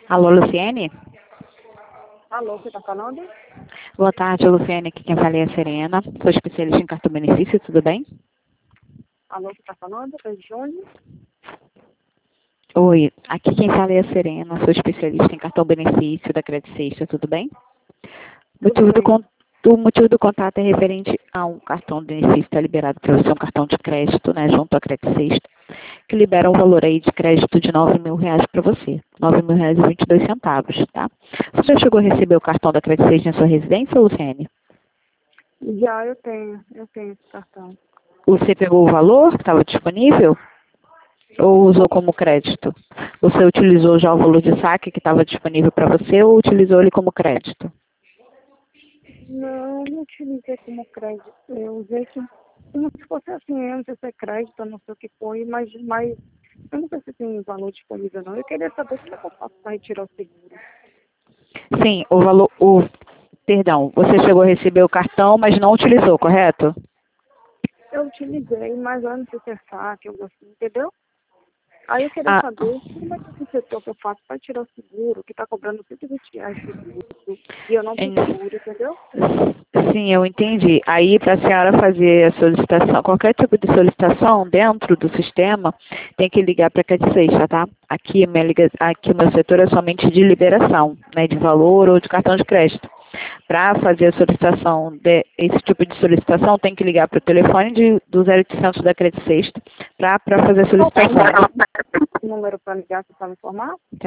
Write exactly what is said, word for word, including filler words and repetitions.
Alô, Luciene? Alô, você tá falando? Boa tarde, Luciene. Aqui quem fala é a Serena. Sou especialista em cartão benefício, tudo bem? Alô, você tá falando? É de onde? Oi, aqui quem fala é a Serena. Sou especialista em cartão benefício da Credit Sexta, tudo bem? O Tudo motivo do, bem. con- o motivo do contato é referente a um cartão de benefício que está liberado para você, um cartão de crédito, né, junto à Credit Sexta, que libera um valor aí de crédito de nove mil reais para você. nove mil reais e vinte e dois centavos, tá? Você já chegou a receber o cartão da Credit Sexta na sua residência, Luciene? Já eu tenho, eu tenho esse cartão. Você pegou o valor que estava disponível? Ou usou como crédito? Você utilizou já o valor de saque que estava disponível para você ou utilizou ele como crédito? Não, eu não utilizei como crédito. Eu usei como, como se fosse assim, eu não sei se é crédito, eu não sei o que foi, mas, mas eu não sei se tem valor disponível não. Eu queria saber como é que eu faço para retirar o seguro. Sim, o valor, o, perdão, você chegou a receber o cartão, mas não utilizou, correto? Eu utilizei, mas eu não sei se é saque, algo assim, entendeu? Aí eu queria Ah, saber como é que esse setor que eu faço para tirar o seguro, que está cobrando cento e vinte reais de seguro, e eu não tenho en- seguro, entendeu? sim, eu entendi. Aí, para a senhora fazer a solicitação, qualquer tipo de solicitação dentro do sistema, tem que ligar para a Credit Sexta, tá? Aqui, minha liga, aqui o meu setor é somente de liberação, né, de valor ou de cartão de crédito. Para fazer a solicitação, de, esse tipo de solicitação, tem que ligar para o telefone de, do zero oitocentos da Credit Sexta para fazer a Qual que é o solicitação. número para ligar para me informar?